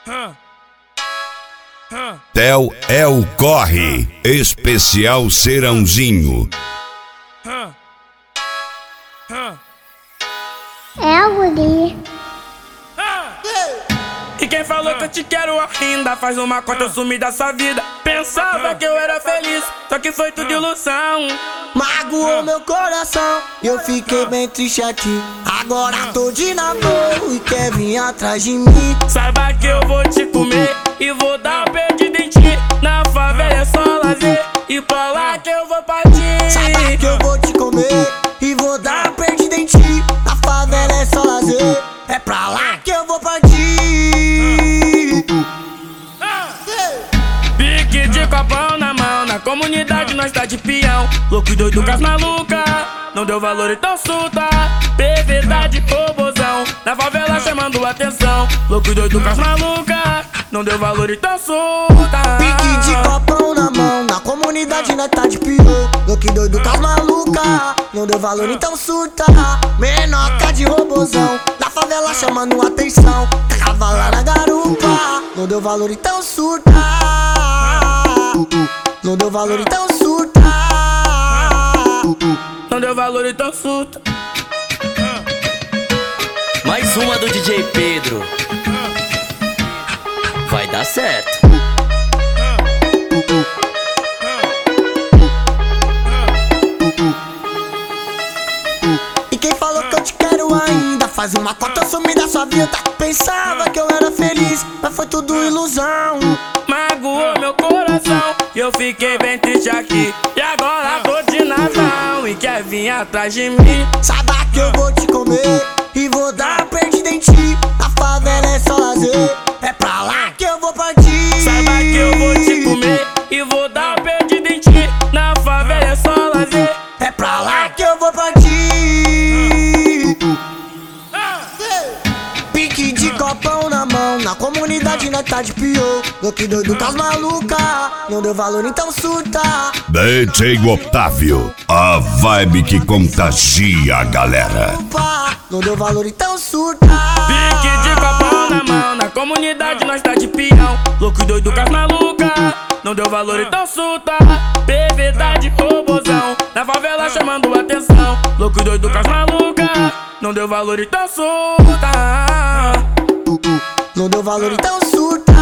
Theo é o corre, especial Serãozinho. É o guri. E quem falou que eu te quero ainda faz uma conta, eu sumi da sua vida. Pensava que eu era feliz, só que foi tudo ilusão. Magoou meu coração e eu fiquei bem triste aqui. Agora tô de namoro e quer vir atrás de mim. Saiba que eu vou te comer e vou dar um perdido em ti. Na favela é só lazer e pra lá que eu vou partir. Saiba que eu vou te comer e vou dar uma perdida em ti. Na favela é só lazer, é pra lá que eu vou partir. Pique de copão na mão, na comunidade nós tá de peão. Louco e doido com as maluca, não deu valor então surta. Verdade, robozão, na favela chamando atenção. Louco e doido com as maluca, não deu valor então surta. Pique de copão na mão, na comunidade nós tá de pior. Louco e doido com as maluca, não deu valor então surta. Menoca de robozão, na favela chamando atenção. Cavalo na garupa, não deu valor então surta. Não deu valor então surta. Não deu valor então surta. Mais uma do DJ Pedro. Vai dar certo. E quem falou que eu te quero ainda faz uma cota, eu sumi da sua vida. Pensava que eu era feliz, mas foi tudo ilusão. Magoou meu coração e eu fiquei bem triste aqui. E agora tô de nazão e quer vir atrás de mim. Saiba que eu vou te comer e vou dar uma perdida em ti. A favela é só lazer, é pra lá que eu vou partir. Saiba que eu vou te comer e vou dar uma perdida em ti. Na favela é só lazer, é pra lá que eu vou partir. Pique de copão na mão, na comunidade nós tá de pior. Louco e doido com as maluca, não deu valor então surta. DJ Otávio, a vibe que contagia a galera. Não deu valor então surta. pique de copão na mão, na comunidade nós tá de peão. Louco e doido com as maluca, não deu valor então surta. Verdade, robozão, na favela chamando atenção. Louco e doido com as maluca, não deu valor então surta. Não deu valor então surta.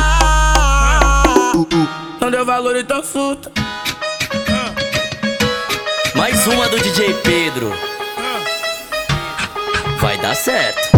Não deu valor então surta. Mais uma do DJ Pedro. Vai dar certo.